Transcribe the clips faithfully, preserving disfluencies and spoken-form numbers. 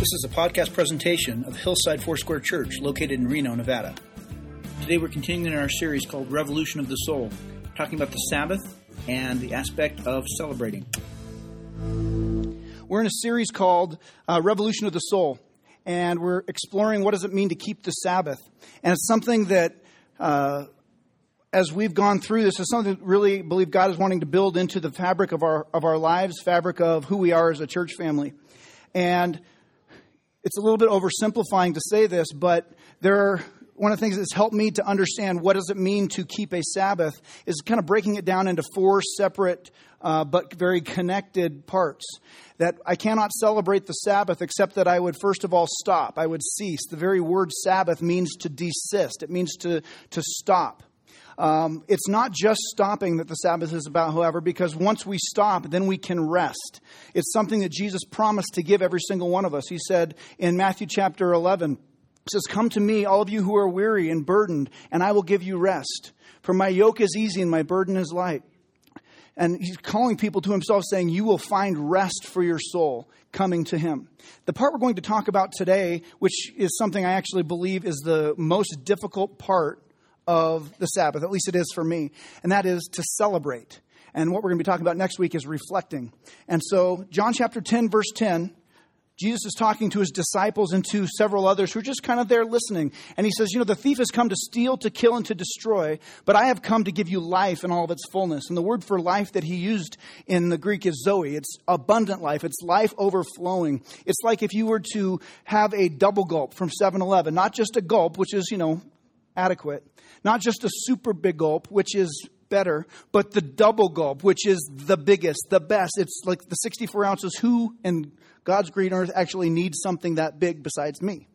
This is a podcast presentation of Hillside Foursquare Church located in Reno, Nevada. Today we're continuing in our series called Revolution of the Soul, talking about the Sabbath and the aspect of celebrating. We're in a series called uh, Revolution of the Soul, and we're exploring what does it mean to keep the Sabbath. And it's something that, uh, as we've gone through this, is something that really believe God is wanting to build into the fabric of our of our lives, fabric of who we are as a church family. And it's a little bit oversimplifying to say this, but there are, one of the things that's helped me to understand what does it mean to keep a Sabbath is kind of breaking it down into four separate uh, but very connected parts. That I cannot celebrate the Sabbath except that I would first of all stop. I would cease. The very word Sabbath means to desist. It means to, to stop. Um, it's not just stopping that the Sabbath is about, however, because once we stop, then we can rest. It's something that Jesus promised to give every single one of us. He said in Matthew chapter eleven, He says, "Come to me, all of you who are weary and burdened, and I will give you rest. For my yoke is easy and my burden is light." And he's calling people to himself, saying, you will find rest for your soul coming to him. The part we're going to talk about today, which is something I actually believe is the most difficult part of the Sabbath, at least it is for me, and that is to celebrate. And what we're going to be talking about next week is reflecting. And so John chapter ten, verse ten, Jesus is talking to his disciples and to several others who are just kind of there listening. And he says, you know, the thief has come to steal, to kill, and to destroy, but I have come to give you life in all of its fullness. And the word for life that he used in the Greek is zoe. It's abundant life. It's life overflowing. It's like if you were to have a double gulp from seven eleven, not just a gulp, which is, you know, adequate, not just a super big gulp, which is better, but the double gulp, which is the biggest, the best. It's like the sixty-four ounces. Who in God's green earth actually needs something that big besides me?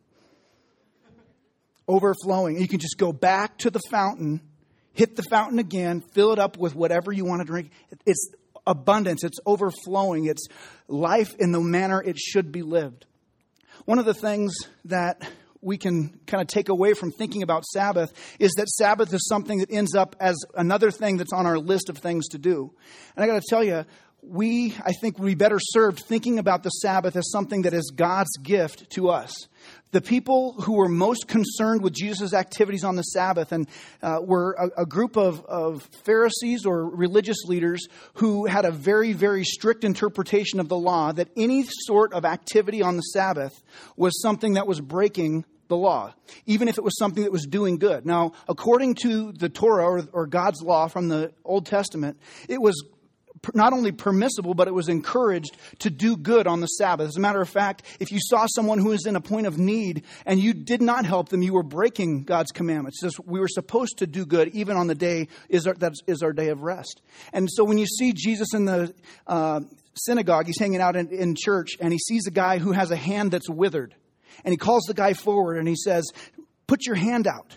Overflowing. You can just go back to the fountain, hit the fountain again, fill it up with whatever you want to drink. It's abundance. It's overflowing. It's life in the manner it should be lived. One of the things that we can kind of take away from thinking about Sabbath is that Sabbath is something that ends up as another thing that's on our list of things to do. And I got to tell you, we, I think, would be better served thinking about the Sabbath as something that is God's gift to us. The people who were most concerned with Jesus' activities on the Sabbath and uh, were a, a group of, of Pharisees or religious leaders who had a very, very strict interpretation of the law that any sort of activity on the Sabbath was something that was breaking the law, even if it was something that was doing good. Now, according to the Torah or, or God's law from the Old Testament, it was not only permissible, but it was encouraged to do good on the Sabbath. As a matter of fact, if you saw someone who was in a point of need and you did not help them, you were breaking God's commandments. It says we were supposed to do good even on the day is our, that is our day of rest. And so when you see Jesus in the uh, synagogue, he's hanging out in, in church and he sees a guy who has a hand that's withered. And he calls the guy forward and he says, "Put your hand out."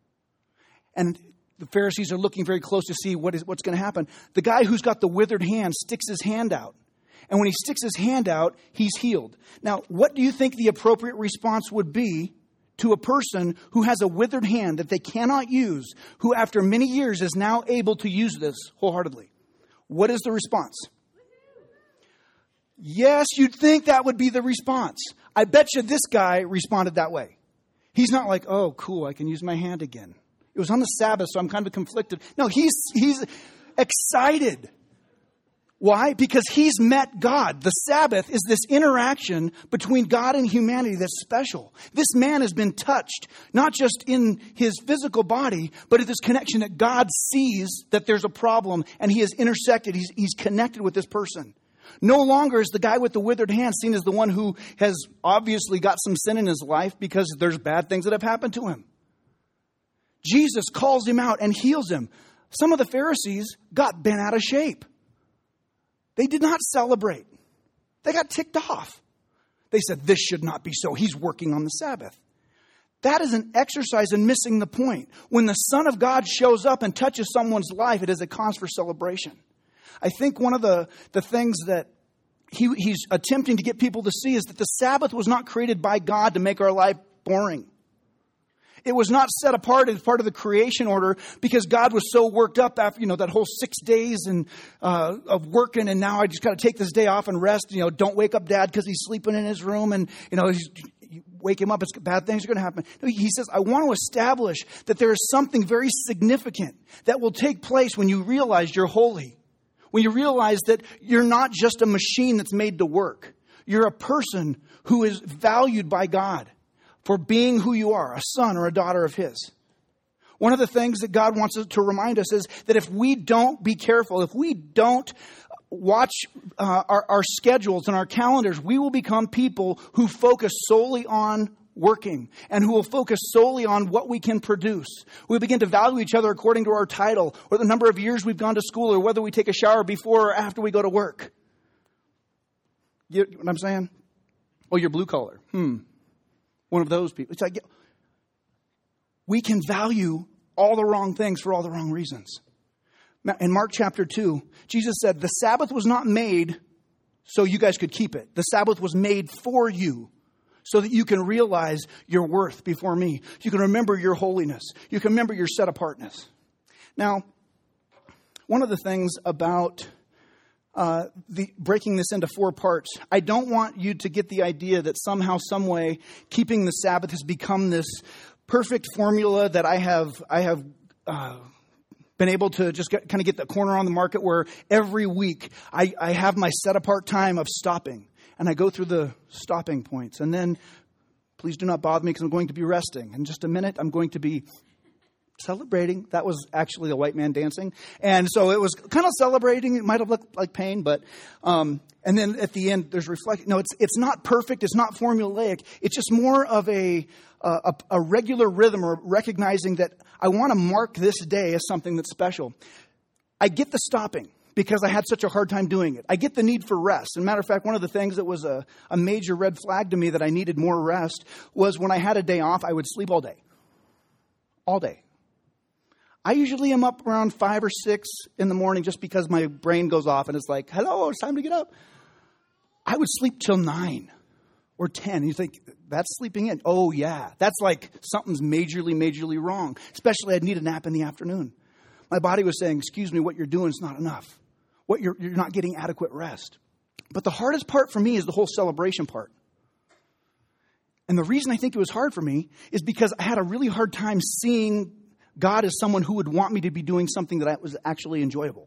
And the Pharisees are looking very close to see what is what's going to happen. The guy who's got the withered hand sticks his hand out. And when he sticks his hand out, he's healed. Now, what do you think the appropriate response would be to a person who has a withered hand that they cannot use, who after many years is now able to use this wholeheartedly? What is the response? Yes, you'd think that would be the response. I bet you this guy responded that way. He's not like, oh, cool, I can use my hand again. It was on the Sabbath, so I'm kind of conflicted. No, he's he's excited. Why? Because he's met God. The Sabbath is this interaction between God and humanity that's special. This man has been touched, not just in his physical body, but in this connection that God sees that there's a problem and he has intersected. He's, he's connected with this person. No longer is the guy with the withered hand seen as the one who has obviously got some sin in his life because there's bad things that have happened to him. Jesus calls him out and heals him. Some of the Pharisees got bent out of shape. They did not celebrate. They got ticked off. They said, this should not be so. He's working on the Sabbath. That is an exercise in missing the point. When the Son of God shows up and touches someone's life, it is a cause for celebration. I think one of the, the things that he, he's attempting to get people to see is that the Sabbath was not created by God to make our life boring. It was not set apart as part of the creation order because God was so worked up after, you know, that whole six days and uh, of working. And now I just got to take this day off and rest. You know, don't wake up Dad because he's sleeping in his room. And, you know, he's, you wake him up. It's bad things are going to happen. No, he says, I want to establish that there is something very significant that will take place when you realize you're holy. When you realize that you're not just a machine that's made to work. You're a person who is valued by God for being who you are, a son or a daughter of His. One of the things that God wants us to remind us is that if we don't be careful, if we don't watch uh, our, our schedules and our calendars, we will become people who focus solely on working and who will focus solely on what we can produce. We begin to value each other according to our title or the number of years we've gone to school or whether we take a shower before or after we go to work. You know what I'm saying? Oh, you're blue collar. Hmm. One of those people. It's like we can value all the wrong things for all the wrong reasons. In Mark chapter two, Jesus said, the Sabbath was not made so you guys could keep it. The Sabbath was made for you so that you can realize your worth before me. You can remember your holiness. You can remember your set apartness. Now, one of the things about Uh, the breaking this into four parts. I don't want you to get the idea that somehow, some way, keeping the Sabbath has become this perfect formula that I have I have uh, been able to just get, kind of get the corner on the market where every week I, I have my set apart time of stopping. And I go through the stopping points. And then, please do not bother me because I'm going to be resting. In just a minute, I'm going to be celebrating. That was actually a white man dancing. And so it was kind of celebrating. It might have looked like pain, but, um, and then at the end, there's reflection. No, it's, it's not perfect. It's not formulaic. It's just more of a, a, a regular rhythm or recognizing that I want to mark this day as something that's special. I get the stopping because I had such a hard time doing it. I get the need for rest. As a matter of fact, one of the things that was a, a major red flag to me that I needed more rest was when I had a day off, I would sleep all day. All day. I usually am up around five or six in the morning just because my brain goes off and it's like, hello, it's time to get up. I would sleep till nine or ten. You think, that's sleeping in? Oh, yeah. That's like something's majorly, majorly wrong. Especially I'd need a nap in the afternoon. My body was saying, excuse me, what you're doing is not enough. What you're, you're not getting adequate rest. But the hardest part for me is the whole celebration part. And the reason I think it was hard for me is because I had a really hard time seeing God is someone who would want me to be doing something that was actually enjoyable.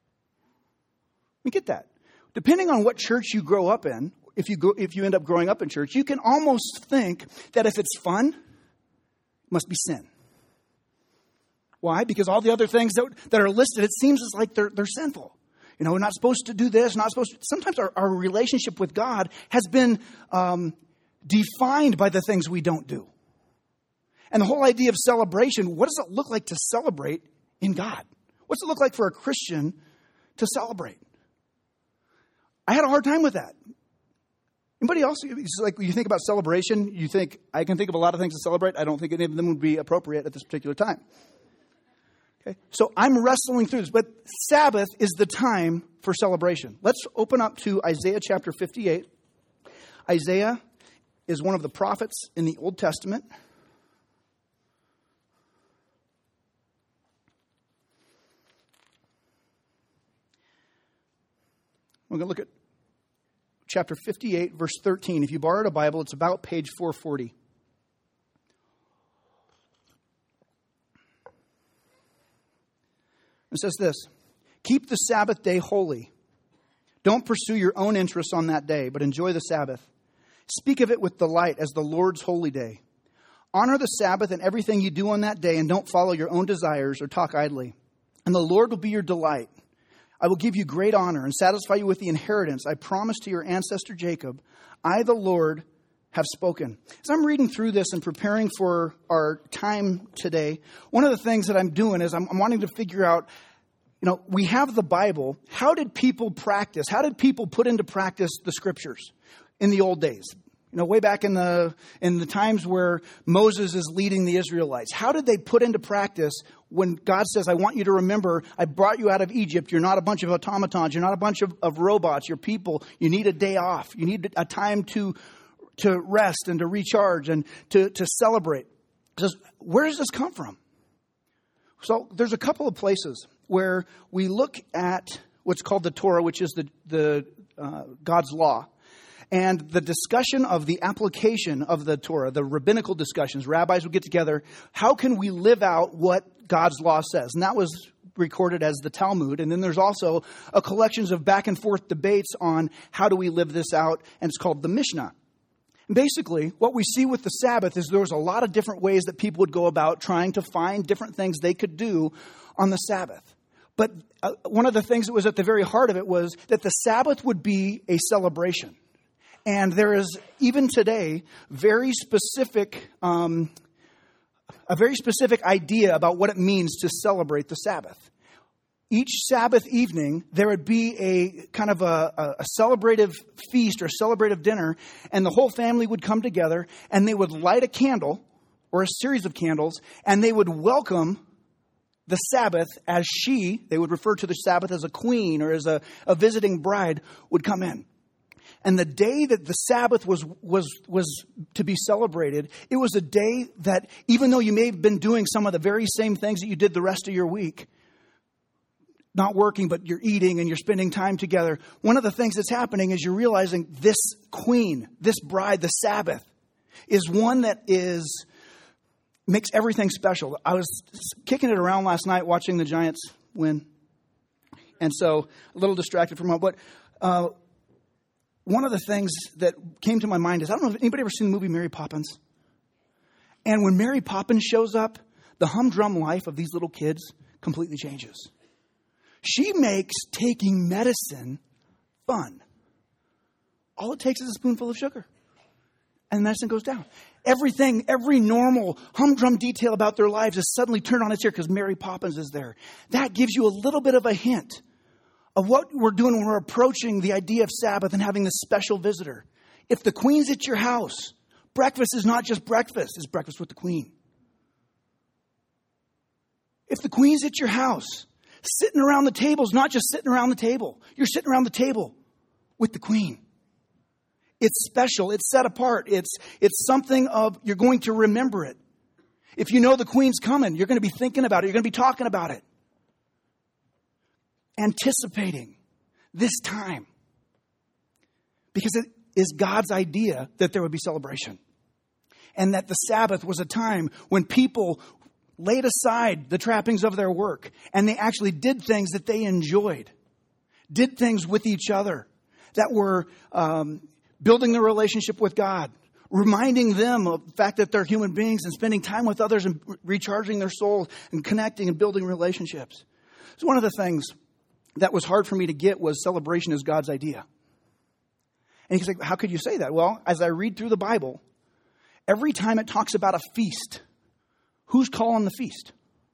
Let me get that. Depending on what church you grow up in, if you go, if you end up growing up in church, you can almost think that if it's fun, it must be sin. Why? Because all the other things that, that are listed, it seems as like they're, they're sinful. You know, we're not supposed to do this, not supposed to. Sometimes our, our relationship with God has been um, defined by the things we don't do. And the whole idea of celebration, what does it look like to celebrate in God? What's it look like for a Christian to celebrate? I had a hard time with that. Anybody else? It's like when you think about celebration, you think, I can think of a lot of things to celebrate. I don't think any of them would be appropriate at this particular time. Okay, so I'm wrestling through this, but Sabbath is the time for celebration. Let's open up to Isaiah chapter fifty-eight. Isaiah is one of the prophets in the Old Testament. We're going to look at chapter fifty-eight, verse thirteen. If you borrowed a Bible, it's about page four forty. It says this, keep the Sabbath day holy. Don't pursue your own interests on that day, but enjoy the Sabbath. Speak of it with delight as the Lord's holy day. Honor the Sabbath and everything you do on that day, and don't follow your own desires or talk idly. And the Lord will be your delight. I will give you great honor and satisfy you with the inheritance I promised to your ancestor Jacob. I, the Lord, have spoken. As I'm reading through this and preparing for our time today, one of the things that I'm doing is I'm, I'm wanting to figure out, you know, we have the Bible. How did people practice? How did people put into practice the scriptures in the old days? You know, way back in the in the times where Moses is leading the Israelites. How did they put into practice when God says, I want you to remember, I brought you out of Egypt. You're not a bunch of automatons. You're not a bunch of, of robots. You're people. You need a day off. You need a time to to rest and to recharge and to, to celebrate. says, where does this come from? So there's a couple of places where we look at what's called the Torah, which is the, the uh, God's law. And the discussion of the application of the Torah, the rabbinical discussions, rabbis would get together. How can we live out what God's law says? And that was recorded as the Talmud. And then there's also a collection of back and forth debates on how do we live this out. And it's called the Mishnah. And basically, what we see with the Sabbath is there was a lot of different ways that people would go about trying to find different things they could do on the Sabbath. But uh, one of the things that was at the very heart of it was that the Sabbath would be a celebration. And there is, even today, very specific, um, a very specific idea about what it means to celebrate the Sabbath. Each Sabbath evening, there would be a kind of a, a celebrative feast or celebrative dinner, and the whole family would come together, and they would light a candle or a series of candles, and they would welcome the Sabbath as she, they would refer to the Sabbath as a queen or as a, a visiting bride, would come in. And the day that the Sabbath was was was to be celebrated, it was a day that even though you may have been doing some of the very same things that you did the rest of your week, not working, but you're eating and you're spending time together, one of the things that's happening is you're realizing this queen, this bride, the Sabbath, is one that is makes everything special. I was kicking it around last night watching the Giants win. And so a little distracted from it. But uh, one of the things that came to my mind is, I don't know if anybody ever seen the movie Mary Poppins? And when Mary Poppins shows up, the humdrum life of these little kids completely changes. She makes taking medicine fun. All it takes is a spoonful of sugar. And medicine goes down. Everything, every normal humdrum detail about their lives is suddenly turned on its ear because Mary Poppins is there. That gives you a little bit of a hint of what we're doing when we're approaching the idea of Sabbath and having this special visitor. If the queen's at your house, breakfast is not just breakfast, it's breakfast with the queen. If the queen's at your house, sitting around the table is not just sitting around the table. You're sitting around the table with the queen. It's special. It's set apart. It's it's something of, you're going to remember it. If you know the queen's coming, you're going to be thinking about it. You're going to be talking about it. Anticipating this time. Because it is God's idea that there would be celebration. And that the Sabbath was a time when people laid aside the trappings of their work and they actually did things that they enjoyed. Did things with each other that were um, building their relationship with God, reminding them of the fact that they're human beings and spending time with others and recharging their souls and connecting and building relationships. So one of the things that was hard for me to get was celebration is God's idea. And he's like, how could you say that? Well, as I read through the Bible, every time it talks about a feast, who's calling the feast?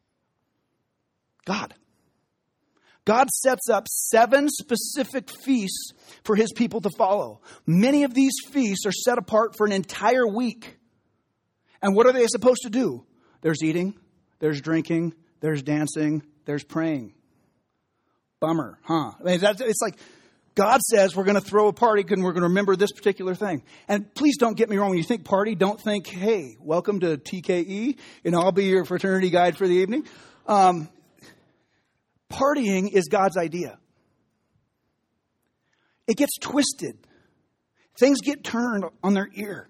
God. God sets up seven specific feasts for his people to follow. Many of these feasts are set apart for an entire week. And what are they supposed to do? There's eating, there's drinking, there's dancing, there's praying. Bummer, huh? I mean, that's, it's like God says we're going to throw a party and we're going to remember this particular thing. And please don't get me wrong. When you think party, don't think, hey, welcome to T K E. You know, I'll be your fraternity guide for the evening. Um, partying is God's idea. It gets twisted. Things get turned on their ear.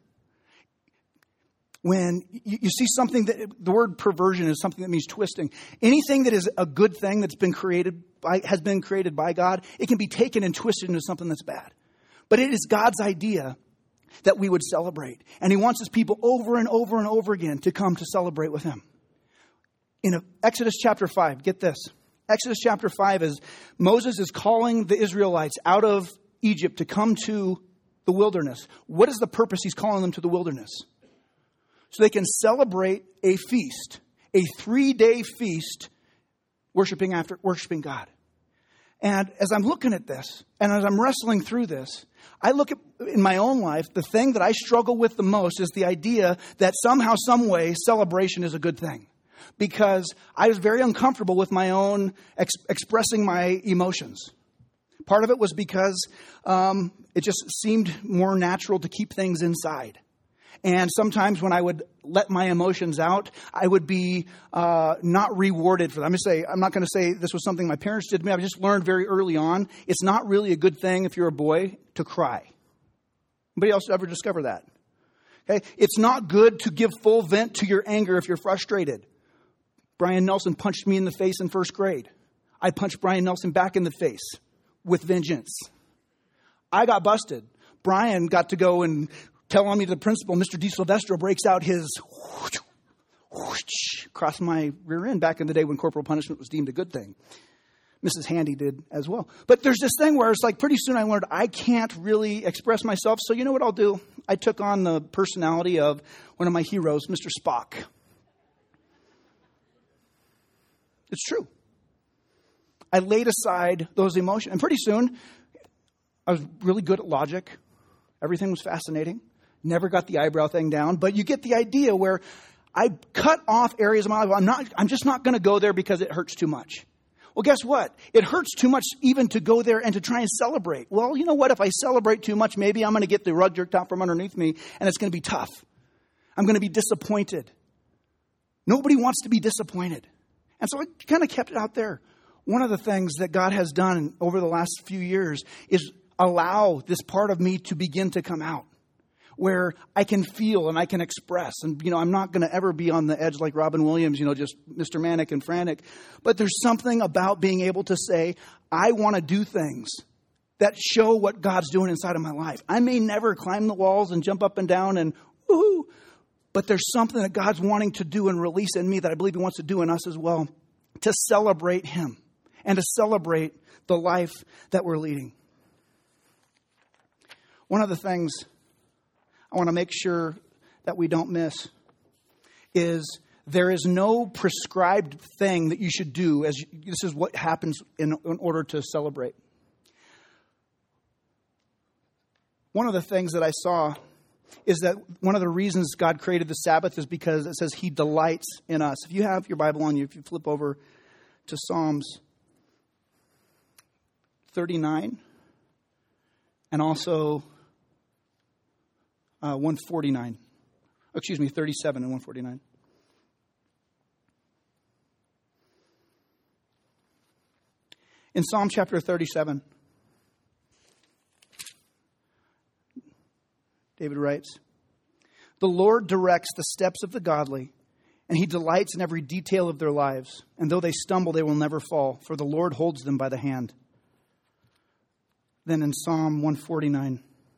When you, you see something that, the word perversion is something that means twisting. Anything that is a good thing that's been created by, has been created by God, it can be taken and twisted into something that's bad. But it is God's idea that we would celebrate. And he wants his people over and over and over again to come to celebrate with him. In Exodus chapter five, get this. Exodus chapter five is Moses is calling the Israelites out of Egypt to come to the wilderness. What is the purpose he's calling them to the wilderness? So they can celebrate a feast, a three-day feast, worshiping after worshiping God. And as I'm looking at this, and as I'm wrestling through this, I look at, in my own life, the thing that I struggle with the most is the idea that somehow, some way, celebration is a good thing. Because I was very uncomfortable with my own ex- expressing my emotions. Part of it was because um, it just seemed more natural to keep things inside. And sometimes when I would let my emotions out, I would be uh, not rewarded for that. I'm going to say, I'm not going to say this was something my parents did to me. I just learned very early on, it's not really a good thing if you're a boy to cry. Anybody else ever discover that? Okay, it's not good to give full vent to your anger if you're frustrated. Brian Nelson punched me in the face in first grade. I punched Brian Nelson back in the face with vengeance. I got busted. Brian got to go and tell on me to the principal. Mister DeSilvestro breaks out his whoosh, whoosh, across my rear end back in the day when corporal punishment was deemed a good thing. Missus Handy did as well. But there's this thing where it's like pretty soon I learned I can't really express myself. So you know what I'll do? I took on the personality of one of my heroes, Mister Spock. It's true. I laid aside those emotions. And pretty soon, I was really good at logic. Everything was fascinating. Never got the eyebrow thing down. But you get the idea where I cut off areas of my life. I'm not, I'm just not going to go there because it hurts too much. Well, guess what? It hurts too much even to go there and to try and celebrate. Well, you know what? If I celebrate too much, maybe I'm going to get the rug jerked out from underneath me, and it's going to be tough. I'm going to be disappointed. Nobody wants to be disappointed. And so I kind of kept it out there. One of the things that God has done over the last few years is allow this part of me to begin to come out, where I can feel and I can express. And, you know, I'm not going to ever be on the edge like Robin Williams, you know, just Mister Manic and Frantic. But there's something about being able to say, I want to do things that show what God's doing inside of my life. I may never climb the walls and jump up and down and woohoo, but there's something that God's wanting to do and release in me that I believe He wants to do in us as well, to celebrate Him and to celebrate the life that we're leading. One of the things I want to make sure that we don't miss is there is no prescribed thing that you should do as you, this is what happens in, in order to celebrate. One of the things that I saw is that one of the reasons God created the Sabbath is because it says He delights in us. If you have your Bible on you, if you flip over to Psalms thirty-nine and also Uh, one forty-nine. Excuse me, thirty-seven and one forty-nine. In Psalm chapter thirty-seven, David writes, "The Lord directs the steps of the godly, and He delights in every detail of their lives. And though they stumble, they will never fall, for the Lord holds them by the hand." Then in Psalm one forty-nine,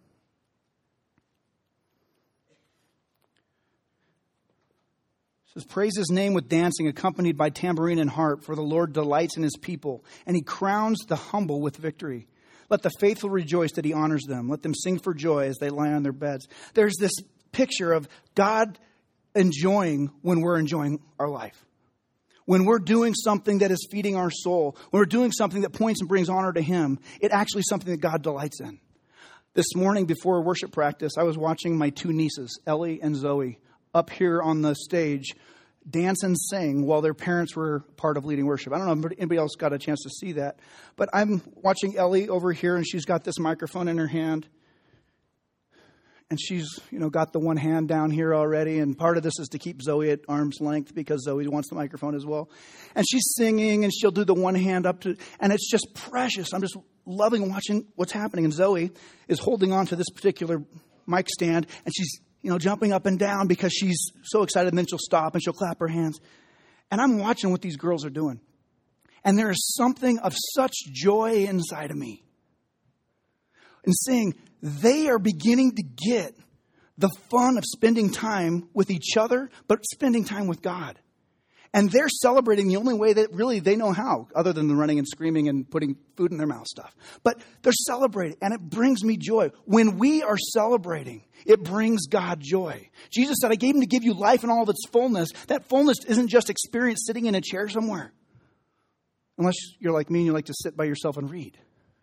says, "Praise His name with dancing, accompanied by tambourine and harp, for the Lord delights in His people, and He crowns the humble with victory. Let the faithful rejoice that He honors them. Let them sing for joy as they lie on their beds." There's this picture of God enjoying when we're enjoying our life. When we're doing something that is feeding our soul, when we're doing something that points and brings honor to Him, it actually is something that God delights in. This morning before worship practice, I was watching my two nieces, Ellie and Zoe, up here on the stage, dance and sing while their parents were part of leading worship. I don't know if anybody else got a chance to see that. But I'm watching Ellie over here, and she's got this microphone in her hand. And she's, you know, got the one hand down here already. And part of this is to keep Zoe at arm's length because Zoe wants the microphone as well. And she's singing, and she'll do the one hand up to, and it's just precious. I'm just loving watching what's happening. And Zoe is holding on to this particular mic stand, and she's, you know, jumping up and down because she's so excited. And then she'll stop and she'll clap her hands. And I'm watching what these girls are doing. And there is something of such joy inside of me in seeing they are beginning to get the fun of spending time with each other, but spending time with God. And they're celebrating the only way that really they know how, other than the running and screaming and putting food in their mouth stuff. But they're celebrating, and it brings me joy. When we are celebrating, it brings God joy. Jesus said, "I gave Him to give you life in all of its fullness." That fullness isn't just experienced sitting in a chair somewhere. Unless you're like me and you like to sit by yourself and read.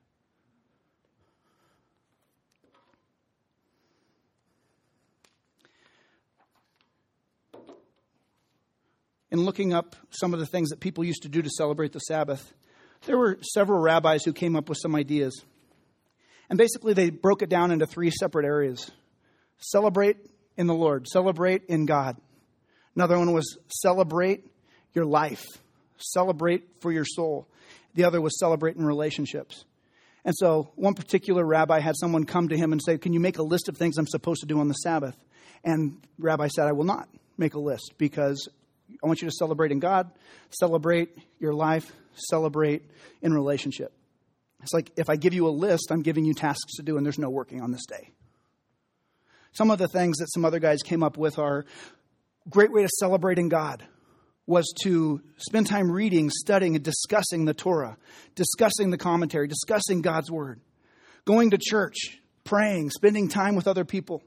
In looking up some of the things that people used to do to celebrate the Sabbath, there were several rabbis who came up with some ideas. And basically they broke it down into three separate areas. Celebrate in the Lord. Celebrate in God. Another one was celebrate your life. Celebrate for your soul. The other was celebrate in relationships. And so one particular rabbi had someone come to him and say, can you make a list of things I'm supposed to do on the Sabbath? And the rabbi said, I will not make a list because I want you to celebrate in God, celebrate your life, celebrate in relationship. It's like if I give you a list, I'm giving you tasks to do, and there's no working on this day. Some of the things that some other guys came up with are great way to celebrate in God was to spend time reading, studying, and discussing the Torah, discussing the commentary, discussing God's word, going to church, praying, spending time with other people.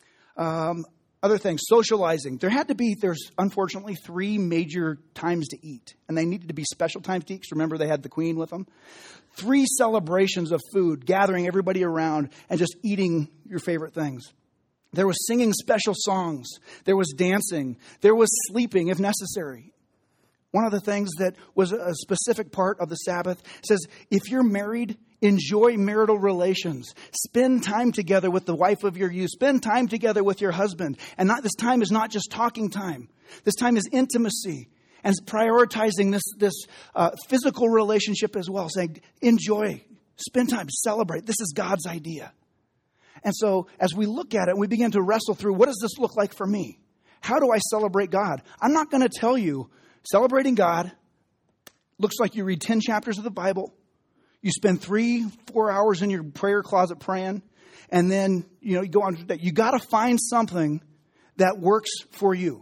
Um, other things, socializing. There had to be, there's unfortunately three major times to eat. And they needed to be special times to eat because remember they had the queen with them. Three celebrations of food, gathering everybody around and just eating your favorite things. There was singing special songs. There was dancing. There was sleeping if necessary. One of the things that was a specific part of the Sabbath says, if you're married, enjoy marital relations. Spend time together with the wife of your youth. Spend time together with your husband. And not this time is not just talking time. This time is intimacy and prioritizing this, this uh, physical relationship as well. Saying, enjoy, spend time, celebrate. This is God's idea. And so as we look at it, we begin to wrestle through, what does this look like for me? How do I celebrate God? I'm not going to tell you celebrating God looks like you read ten chapters of the Bible. You spend three, four hours in your prayer closet praying, and then, you know, you go on. You got to find something that works for you.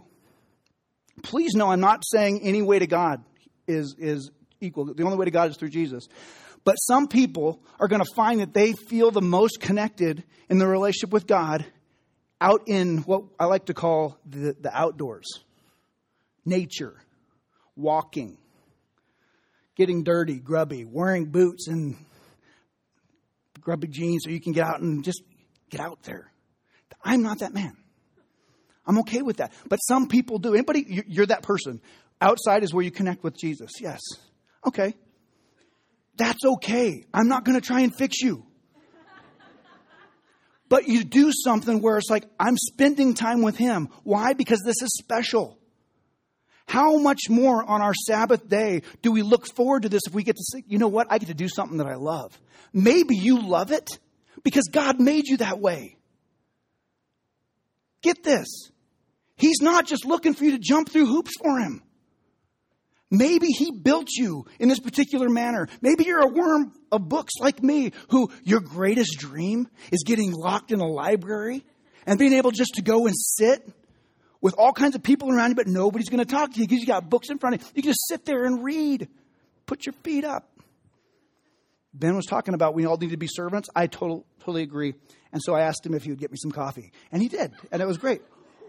Please know I'm not saying any way to God is, is equal. The only way to God is through Jesus. But some people are going to find that they feel the most connected in the relationship with God out in what I like to call the, the outdoors. Nature, walking, getting dirty, grubby, wearing boots and grubby jeans so you can get out and just get out there. I'm not that man. I'm okay with that. But some people do. Anybody, you're that person. Outside is where you connect with Jesus. Yes. Okay. That's okay. I'm not going to try and fix you. But you do something where it's like, I'm spending time with him. Why? Because this is special. How much more on our Sabbath day do we look forward to this if we get to say, you know what? I get to do something that I love. Maybe you love it because God made you that way. Get this. He's not just looking for you to jump through hoops for him. Maybe he built you in this particular manner. Maybe you're a worm of books like me who your greatest dream is getting locked in a library and being able just to go and sit with all kinds of people around you, but nobody's going to talk to you because you got books in front of you. You can just sit there and read. Put your feet up. Ben was talking about we all need to be servants. I total, totally agree. And so I asked him if he would get me some coffee. And he did. And it was great.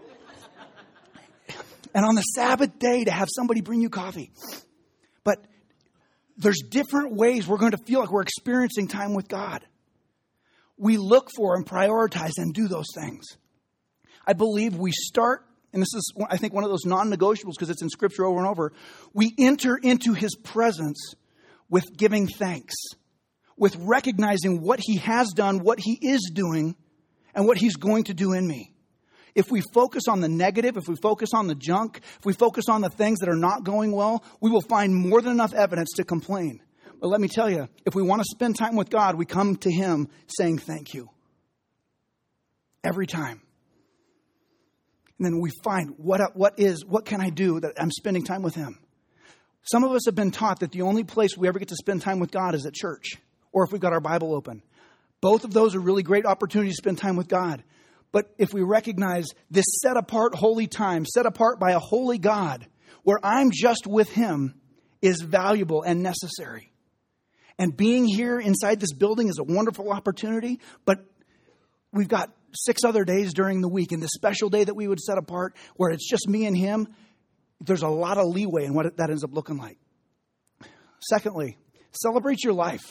And on the Sabbath day to have somebody bring you coffee. But there's different ways we're going to feel like we're experiencing time with God. We look for and prioritize and do those things. I believe we start, and this is, I think, one of those non-negotiables because it's in Scripture over and over. We enter into his presence with giving thanks, with recognizing what he has done, what he is doing, and what he's going to do in me. If we focus on the negative, if we focus on the junk, if we focus on the things that are not going well, we will find more than enough evidence to complain. But let me tell you, if we want to spend time with God, we come to him saying thank you. Every time. And then we find what, what is, what can I do that I'm spending time with him? Some of us have been taught that the only place we ever get to spend time with God is at church or if we've got our Bible open. Both of those are really great opportunities to spend time with God. But if we recognize this set apart holy time, set apart by a holy God, where I'm just with him, is valuable and necessary. And being here inside this building is a wonderful opportunity, but we've got six other days during the week, and this special day that we would set apart, where it's just me and him, there's a lot of leeway in what that ends up looking like. Secondly, celebrate your life.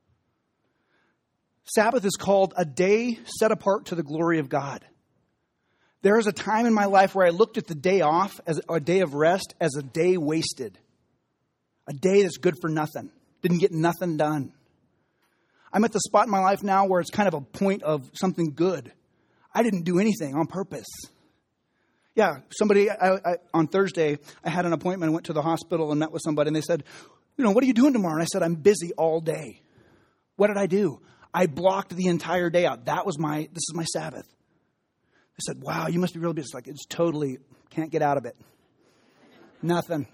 Sabbath is called a day set apart to the glory of God. There is a time in my life where I looked at the day off, as a day of rest, as a day wasted. A day that's good for nothing. Didn't get nothing done. I'm at the spot in my life now where it's kind of a point of something good. I didn't do anything on purpose. Yeah, somebody, I, I, on Thursday, I had an appointment. I went to the hospital and met with somebody, and they said, you know, what are you doing tomorrow? And I said, I'm busy all day. What did I do? I blocked the entire day out. That was my, this is my Sabbath. They said, wow, you must be really busy. It's like, it's totally, can't get out of it. Nothing.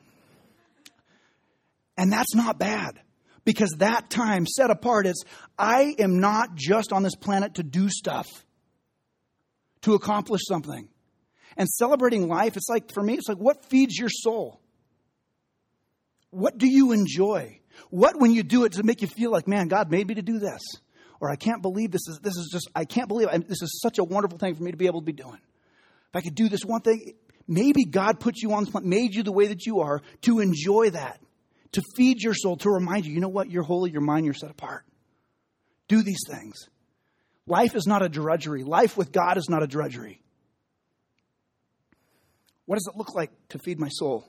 And that's not bad. Because that time set apart is, I am not just on this planet to do stuff, to accomplish something. And celebrating life, it's like, for me, it's like, what feeds your soul? What do you enjoy? What, when you do it, does it make you feel like, man, God made me to do this? Or I can't believe this is, this is just, I can't believe it. This is such a wonderful thing for me to be able to be doing. If I could do this one thing, maybe God put you on this planet, made you the way that you are to enjoy that, to feed your soul, to remind you, you know what? You're holy, you're mine, you're set apart. Do these things. Life is not a drudgery. Life with God is not a drudgery. What does it look like to feed my soul?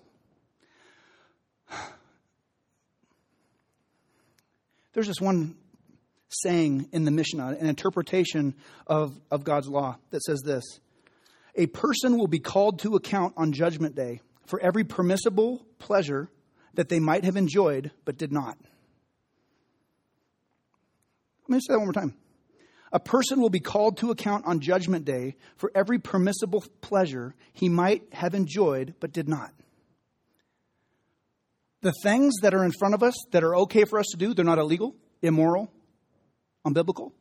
There's this one saying in the Mishnah, an interpretation of, of God's law that says this: a person will be called to account on Judgment Day for every permissible pleasure that they might have enjoyed but did not. Let me say that one more time. A person will be called to account on Judgment Day for every permissible pleasure he might have enjoyed but did not. The things that are in front of us that are okay for us to do, they're not illegal, immoral, unbiblical.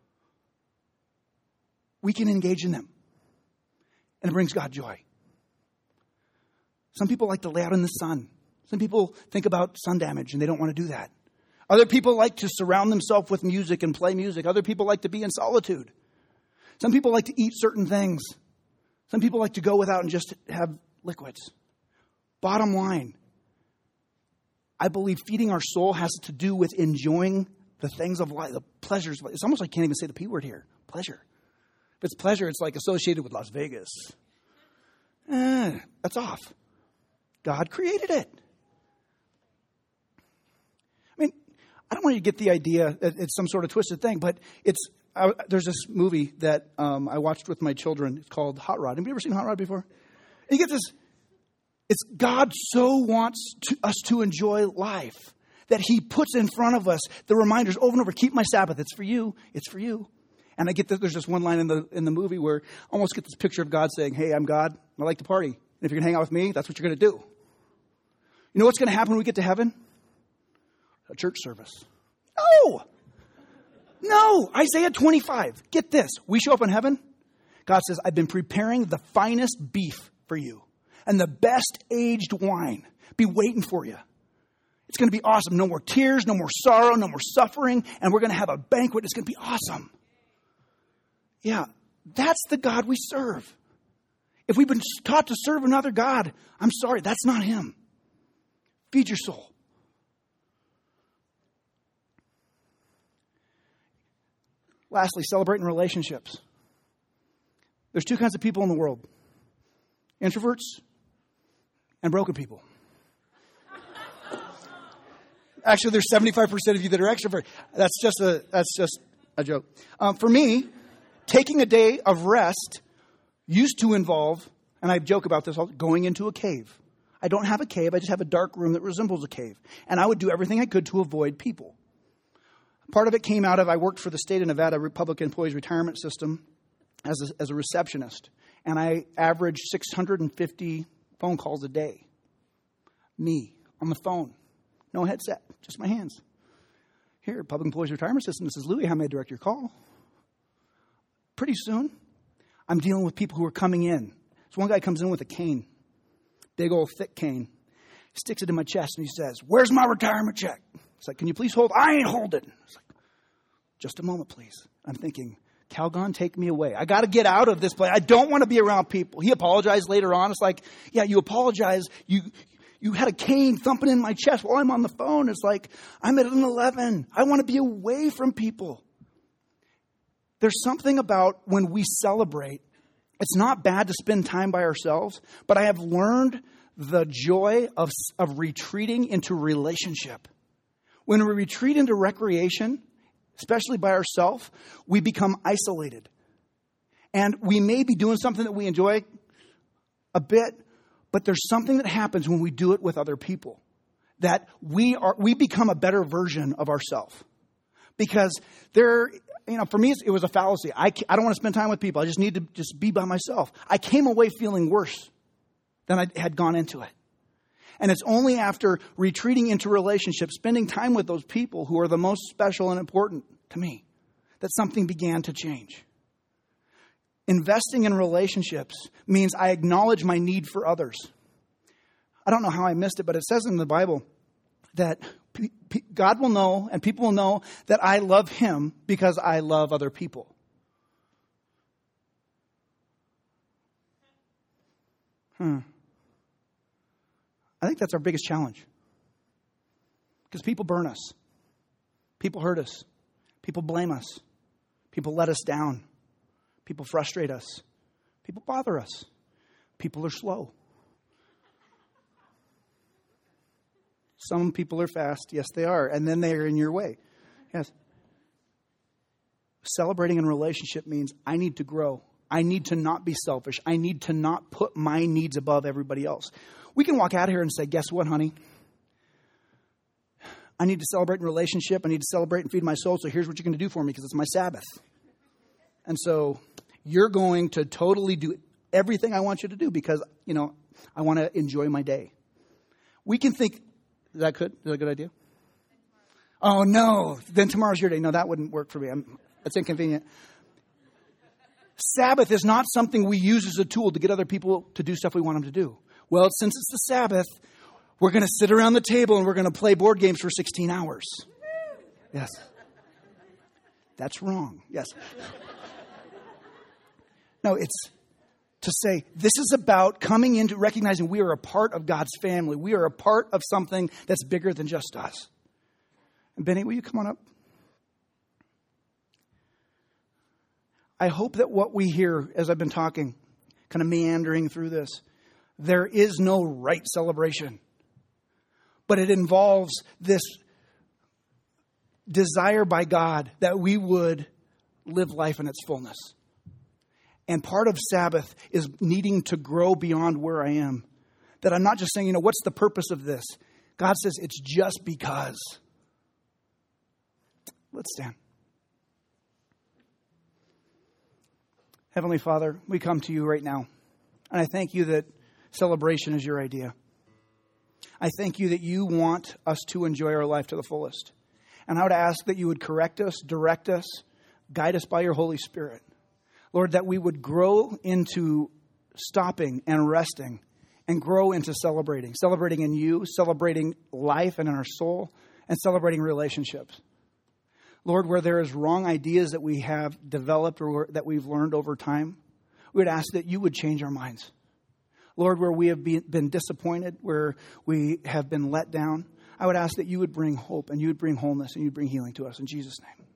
We can engage in them. And it brings God joy. Some people like to lay out in the sun. Some people think about sun damage and they don't want to do that. Other people like to surround themselves with music and play music. Other people like to be in solitude. Some people like to eat certain things. Some people like to go without and just have liquids. Bottom line, I believe feeding our soul has to do with enjoying the things of life, the pleasures. It's almost like I can't even say the P word here. Pleasure. If it's pleasure, it's like associated with Las Vegas. Eh, that's off. God created it. I mean, I don't want you to get the idea that it's some sort of twisted thing, but it's I, there's this movie that um, I watched with my children. It's called Hot Rod. Have you ever seen Hot Rod before? And you get this. It's God so wants to, us to enjoy life that he puts in front of us the reminders over and over. Keep my Sabbath. It's for you. It's for you. And I get that there's this one line in the in the movie where I almost get this picture of God saying, hey, I'm God. I like to party. And if you're going to hang out with me, that's what you're going to do. You know what's going to happen when we get to heaven? A church service. No. No. Isaiah twenty-five. Get this. We show up in heaven. God says, I've been preparing the finest beef for you and the best aged wine. Be waiting for you. It's going to be awesome. No more tears, no more sorrow, no more suffering. And we're going to have a banquet. It's going to be awesome. Yeah, that's the God we serve. If we've been taught to serve another God, I'm sorry, that's not him. Feed your soul. Lastly, celebrating relationships. There's two kinds of people in the world. Introverts and broken people. Actually, there's seventy-five percent of you that are extrovert. That's just a that's just a joke. Um, for me, taking a day of rest used to involve, and I joke about this, going into a cave. I don't have a cave. I just have a dark room that resembles a cave. And I would do everything I could to avoid people. Part of it came out of, I worked for the state of Nevada Public Employees Retirement System as a, as a receptionist. And I averaged six hundred fifty phone calls a day. Me, on the phone. No headset, just my hands. Here, Public Employees Retirement System, this is Louie. How may I direct your call? Pretty soon, I'm dealing with people who are coming in. So one guy comes in with a cane, big old thick cane. He sticks it in my chest and he says, where's my retirement check? It's like, can you please hold? I ain't holding. It's like, just a moment, please. I'm thinking, Calgon, take me away. I got to get out of this place. I don't want to be around people. He apologized later on. It's like, yeah, you apologize. You you had a cane thumping in my chest while I'm on the phone. It's like, I'm at an eleven. I want to be away from people. There's something about when we celebrate, it's not bad to spend time by ourselves, but I have learned the joy of, of retreating into relationship. When we retreat into recreation, especially by ourselves, we become isolated. And we may be doing something that we enjoy a bit, but there's something that happens when we do it with other people, that we are we become a better version of ourselves. Because there, you know, for me, it was a fallacy. I, I don't want to spend time with people. I just need to just be by myself. I came away feeling worse than I had gone into it. And it's only after retreating into relationships, spending time with those people who are the most special and important to me, that something began to change. Investing in relationships means I acknowledge my need for others. I don't know how I missed it, but it says in the Bible that God will know and people will know that I love him because I love other people. Hmm. I think that's our biggest challenge. Because people burn us. People hurt us. People blame us. People let us down. People frustrate us. People bother us. People are slow. Some people are fast. Yes, they are. And then they are in your way. Yes. Celebrating in a relationship means I need to grow. I need to not be selfish. I need to not put my needs above everybody else. We can walk out here and say, guess what, honey? I need to celebrate in a relationship. I need to celebrate and feed my soul. So here's what you're going to do for me because it's my Sabbath. And so you're going to totally do everything I want you to do because, you know, I want to enjoy my day. We can think, is that good? Is that a good idea? Oh, no. Then tomorrow's your day. No, that wouldn't work for me. I'm, that's inconvenient. Sabbath is not something we use as a tool to get other people to do stuff we want them to do. Well, since it's the Sabbath, we're going to sit around the table and we're going to play board games for sixteen hours. Yes. That's wrong. Yes. No, it's to say this is about coming into recognizing we are a part of God's family. We are a part of something that's bigger than just us. And Benny, will you come on up? I hope that what we hear as I've been talking, kind of meandering through this, there is no right celebration. But it involves this desire by God that we would live life in its fullness. And part of Sabbath is needing to grow beyond where I am. That I'm not just saying, you know, what's the purpose of this? God says it's just because. Let's stand. Heavenly Father, we come to you right now. And I thank you that celebration is your idea. I thank you that you want us to enjoy our life to the fullest. And I would ask that you would correct us, direct us, guide us by your Holy Spirit. Lord, that we would grow into stopping and resting and grow into celebrating. Celebrating in you, celebrating life and in our soul, and celebrating relationships. Lord, where there is wrong ideas that we have developed or that we've learned over time, we would ask that you would change our minds. Lord, where we have been disappointed, where we have been let down, I would ask that you would bring hope and you would bring wholeness and you would bring healing to us. In Jesus' name.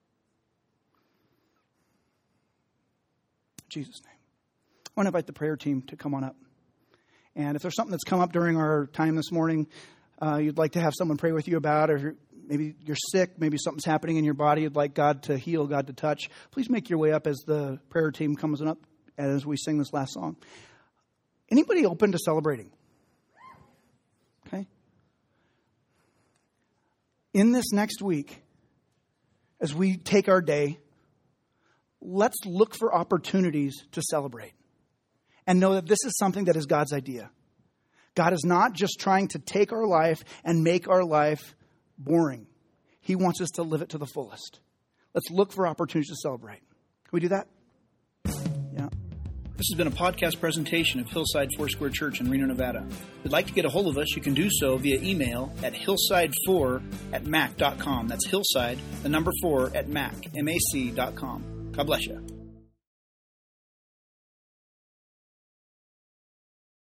In Jesus' name. I want to invite the prayer team to come on up. And if there's something that's come up during our time this morning, uh, you'd like to have someone pray with you about, or maybe you're sick, maybe something's happening in your body, you'd like God to heal, God to touch, please make your way up as the prayer team comes up and as we sing this last song. Anybody open to celebrating? Okay. In this next week, as we take our day, let's look for opportunities to celebrate. And know that this is something that is God's idea. God is not just trying to take our life and make our life boring. He wants us to live it to the fullest. Let's look for opportunities to celebrate. Can we do that? Yeah. This has been a podcast presentation of Hillside Foursquare Church in Reno, Nevada. If you'd like to get a hold of us, you can do so via email at hillside four at mac dot com. That's hillside, the number four, at mac, M A C dot com. God bless you.